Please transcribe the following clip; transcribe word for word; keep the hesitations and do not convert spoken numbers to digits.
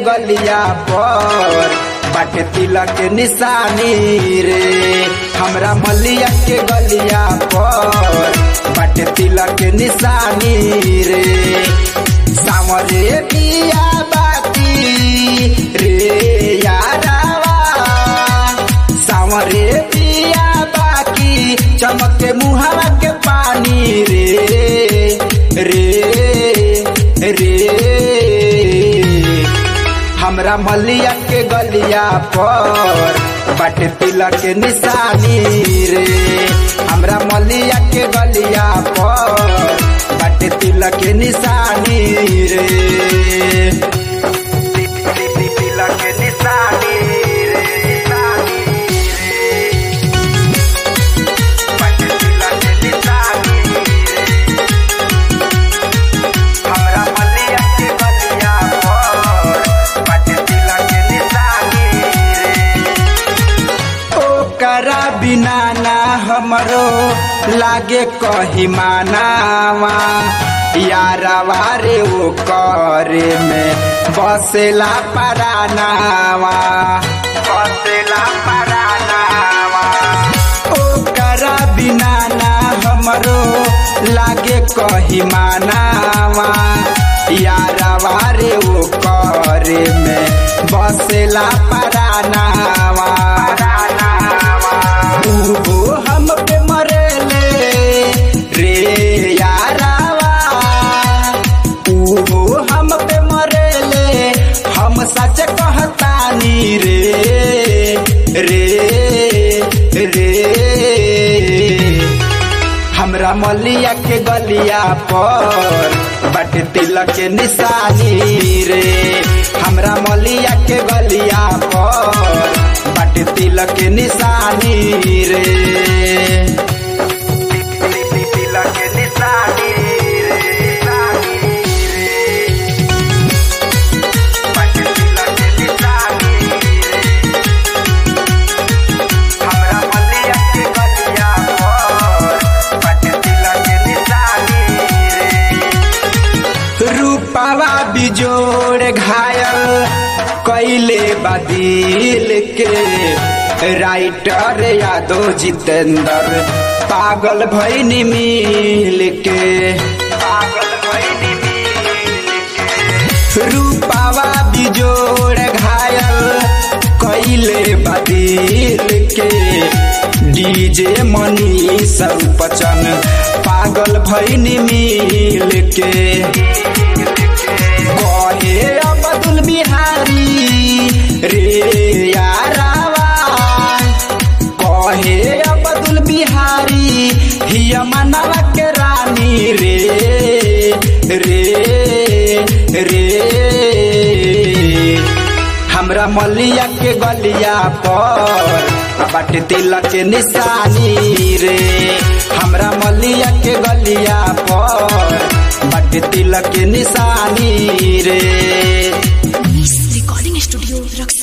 गलिया पर बाटे तिलक के निशानी रे। हमरा मलिया के गलिया पर बाटे तिलक के निशानी रे। सामरे बिया बाती रे यारावा, सामरे बिया बाकी चमके मुहावा के पानी रे रे रे। हमरा मलिया के गलिया पर बाटे तिलक के निशानी रे। हमरा मलिया के गलिया पर बाटे तिलक के निशानी रे। तिलक के निशानी बिना ना हमरो लागे कही मानावा। यारवा रे वो करे में बसेला परानावा, बसेला परानावा। ओकरा बिना ना हमरो लागे कही मानावा। यारवा रे वो करे में बसेला परानावा। उहो हम पे मरेले रे यारावा, उहो हम पे मरेले। हम सच कहतानी रे रे रे। हमरा मलिया के गलिया पर बाटे तिलक के निशानी रे। हमरा मलिया के गलिया पर बाटे तिलक के निशानी रे। तिलक के निशानी रे, बाटे तिलक के निशानी रे। हमरा मलिया के गलिया पर बाटे तिलक के निशानी रे। रूपावा बिजोड़ घायल कैले बदिल के राइटर यादव जितेंद्र पागल भैनी मिल के, पागल भैनी मिल के। रूपावा बिजोड़ घायल कैले बदिल के डीजे मनीष बच्चन पागल भैनी मिल के। कहे अब्दुल बिहारी रे यारावा, कहे अब्दुल बिहारी हिया मनवा के रानी रे रे रे। हमरा मलिया के गलिया पर बाटे तिलक के निशानी रे। हमरा मलिया के गलिया पर बाटे तिलक के निशानी रे।